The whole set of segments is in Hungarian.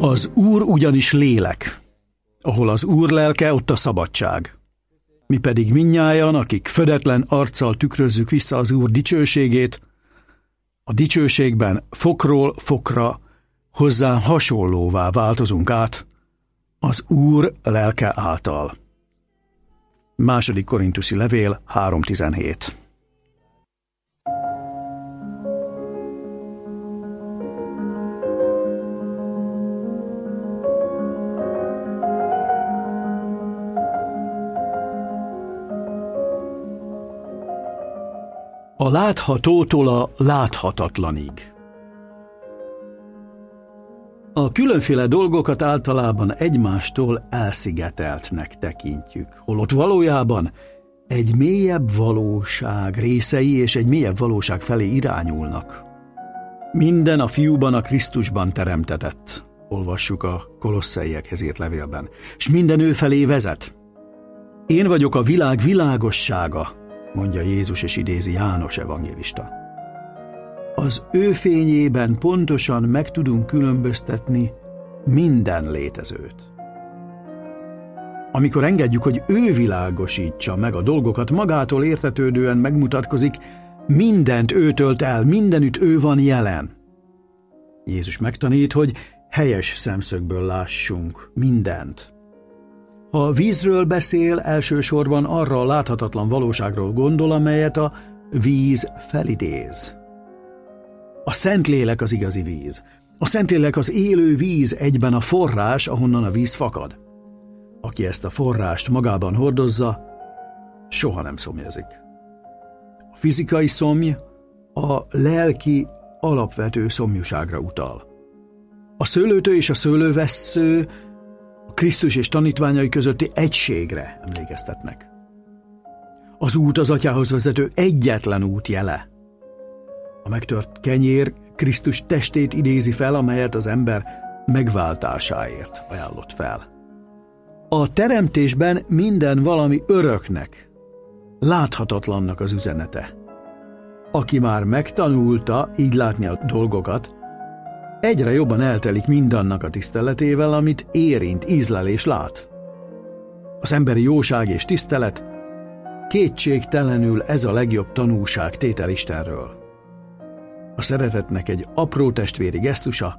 Az Úr ugyanis lélek. Ahol az Úr lelke, ott a szabadság. Mi pedig mindnyájan, akik födetlen arccal tükrözzük vissza az Úr dicsőségét, a dicsőségben fokról fokra hozzá hasonlóvá változunk át az Úr lelke által. 2. Korinthusi levél 3.17. A láthatótól a láthatatlanig. A különféle dolgokat általában egymástól elszigeteltnek tekintjük, holott valójában egy mélyebb valóság részei és egy mélyebb valóság felé irányulnak. Minden a Fiúban, a Krisztusban teremtetett, olvassuk a Kolosszaiekhez írt levélben, és minden ő felé vezet. Én vagyok a világ világossága, mondja Jézus, és idézi János evangélista. Az ő fényében pontosan meg tudunk különböztetni minden létezőt. Amikor engedjük, hogy ő világosítsa meg a dolgokat, magától értetődően megmutatkozik, mindent ő tölt el, mindenütt ő van jelen. Jézus megtanít, hogy helyes szemszögből lássunk mindent. Ha vízről beszél, elsősorban arra a láthatatlan valóságról gondol, amelyet a víz felidéz. A Szentlélek az igazi víz. A Szentlélek az élő víz, egyben a forrás, ahonnan a víz fakad. Aki ezt a forrást magában hordozza, soha nem szomjazik. A fizikai szomj a lelki alapvető szomjúságra utal. A szőlőtő és a szőlővessző a Krisztus és tanítványai közötti egységre emlékeztetnek. Az út az Atyához vezető egyetlen út jele. A megtört kenyér Krisztus testét idézi fel, amelyet az ember megváltásáért ajánlott fel. A teremtésben minden valami öröknek, láthatatlannak az üzenete. Aki már megtanulta így látni a dolgokat, egyre jobban eltelik mindannak a tiszteletével, amit érint, ízlel és lát. Az emberi jóság és tisztelet kétségtelenül ez a legjobb tanúságtétel Istenről. A szeretetnek egy apró testvéri gesztusa,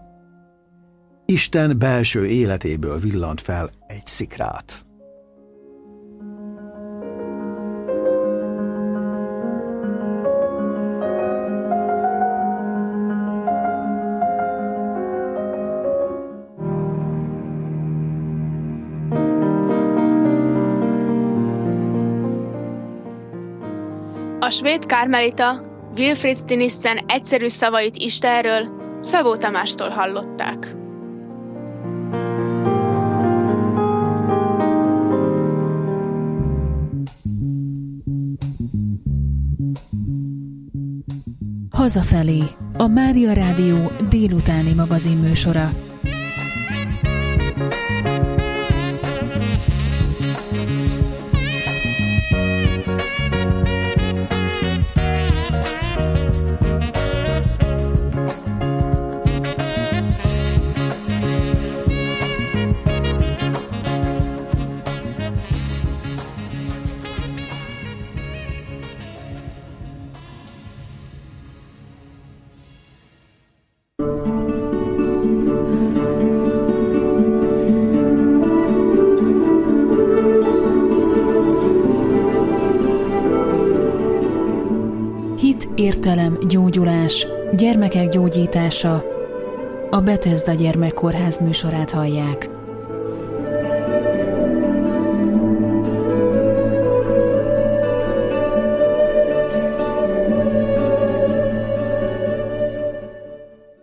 Isten belső életéből villant fel egy szikrát. A svéd karmelita Wilfrid Stinissen egyszerű szavait Istenről Szabó Tamástól hallották. Hazafelé, a Mária Rádió délutáni magazinműsora. Értelem, gyógyulás, gyermekek gyógyítása. A Bethesda Gyermekkórház műsorát hallják.